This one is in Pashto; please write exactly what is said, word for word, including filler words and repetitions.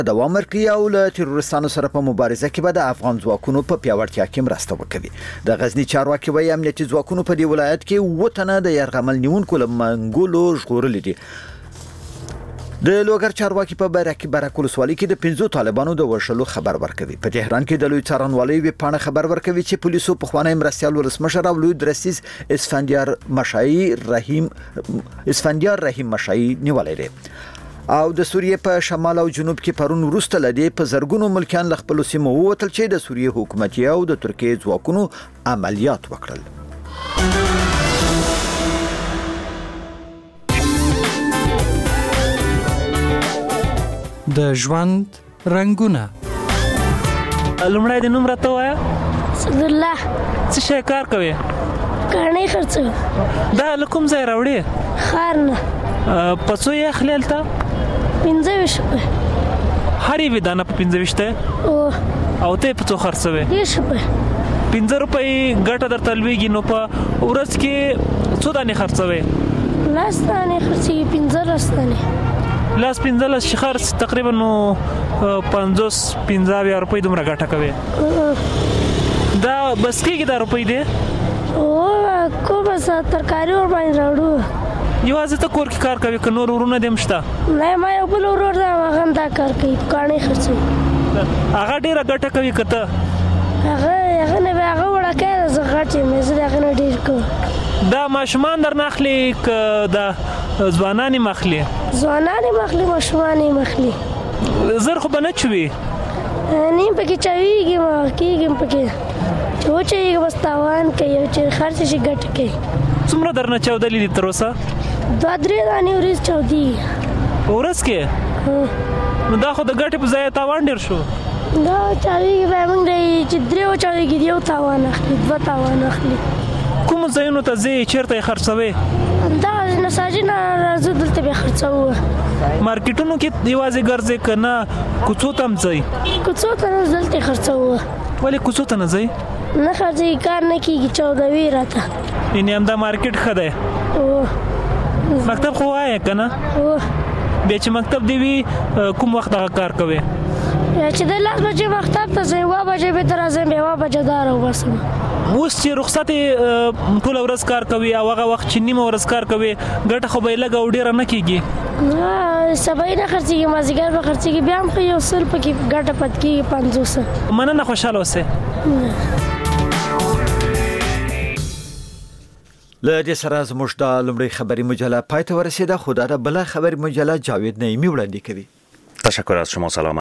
دوام ورکړي او له تروریستانو سره په مبارزه کې به د افغان ځواکونو په پیاوړتیا کې مرسته وکړي. د غزنی چارواکي وایي امنیتي ځواکونو په دې ولایت کې اووه تنه د یرغمل نیونکو له منګولو ژغورلي دي. د لوګر چارواکي په برکې برکول ولسوالۍ کې د پنځو طالبانو د وژلو خبر ورکوي. په تهران کې د لوی څارنوالۍ ویبپاڼه خبر ورکوي چې پولیسو په خوانی مرستيال ولسمشر او لوی درسیز اسفندیار مشایي رحیم اسفندیار رحیم مشایي نیولې دي. او د سوریې په شمال او جنوب کې پرون وروسته لدی په زرګونو ملکیان له خپل سیمو ووتل چې د سوریې حکومتي او د ترکیې ځواکونو عملیات وکړل. د ژوند رنگونه. لمړی د نوم راته وایا؟ صد الله. څه شي کار کوي؟ کارنی خرڅو. دا له کوم ځای راوړې؟ خار نه. په څو یې اخلي هلته؟ پنځه ویشت روپۍ. هر یوې دانه په پنځه ویشت دی؟ او او ته یې په څو خرڅوې؟ دېرش روپۍ. پنځه روپۍ ګټه درته لوېږي، نو په ورځ کې څو دانې خرڅوې؟ لس دانې خرڅېږي، پنځلس دانې. لاس پنځلس چې خرڅ تقریبا نو پنځوس پنځه اویا روپۍ دومره ګټه کوې. دا بس کېږي دا روپۍ دی؟ او کومه څه ترکاري ورباندې راوړو. یوازې ته کور کې کار کوي که نور ورونه دې هم شته؟ نه ما یو بل ورور دی هغه هم دا کار کوي، کاڼي خرڅوي. هغه ډېره ګټه کوي که ته؟ هغه هغه نه به هغه وړکی دی، زه غټ یم، زه د هغه نه ډېر کوم. دا ماشومان درنه اخلي که دا ځوانان یې اخلي؟ ځوانان یې اخلي، ماشومان یې اخلي. زر خو به نه چوي؟ نیم پکې چاویږي، ما کېږم پکې چې وچویږي، بس تاوان کوي او چې خرڅ شي ګټه کوي. څومره درنه چاودلي دي تر اوسه؟ دوه درې دانې ورځ چاودېږي. په ورځ کې؟ نو دا خو د ګټې په ځای تاوان ډېر شو. دا چاویږي به موږ دی چې درې وچاویږي یو تاوان اخلي، دوه تاوان اخلي. کومو ځایونو ته ځې؟ چېرته یې خرڅوې؟ همدغه نساجي نه راځو، دلته به خرڅوو. مارکیټونو کې یوازې ګرځې که نه کوڅو ته هم ځئ؟ کوڅو ته نه، دلته یې خرڅوو. ولې کوڅو ته نه ځئ؟ نه خرڅېږي، کار نه کېږي، چودوي راته. یعنې همدا مارکیټ ښه دی؟ مکتب خو وایې که نه؟ بیا چې مکتب دی وي کوم وخت هغه کار کوې؟ چې د لس بجې مکتب ته ځم، اوه بجې بېرته راځم، بیا اوه بجې دا راوباسم. اوس چې رخصت یې ټوله ورځ کار کوي او هغه وخت چې نیمه ورځ کار کوي، ګټه خو به یې لږه او ډېره نه کېږي؟ سبا یې نه خرڅېږي، مازدیګر به خرڅېږي، بیا هم ښه یو سل پکې ګټه پاتې کېږي، پنځوسه. مننه، خوشحاله اوسئ. له دې سره زموږ د لومړۍ خبري مجله پای ته ورسېده، خو دا د بله خبري مجله جاوید نعیمي وړاندې کوي. تشکر از شما. سلام.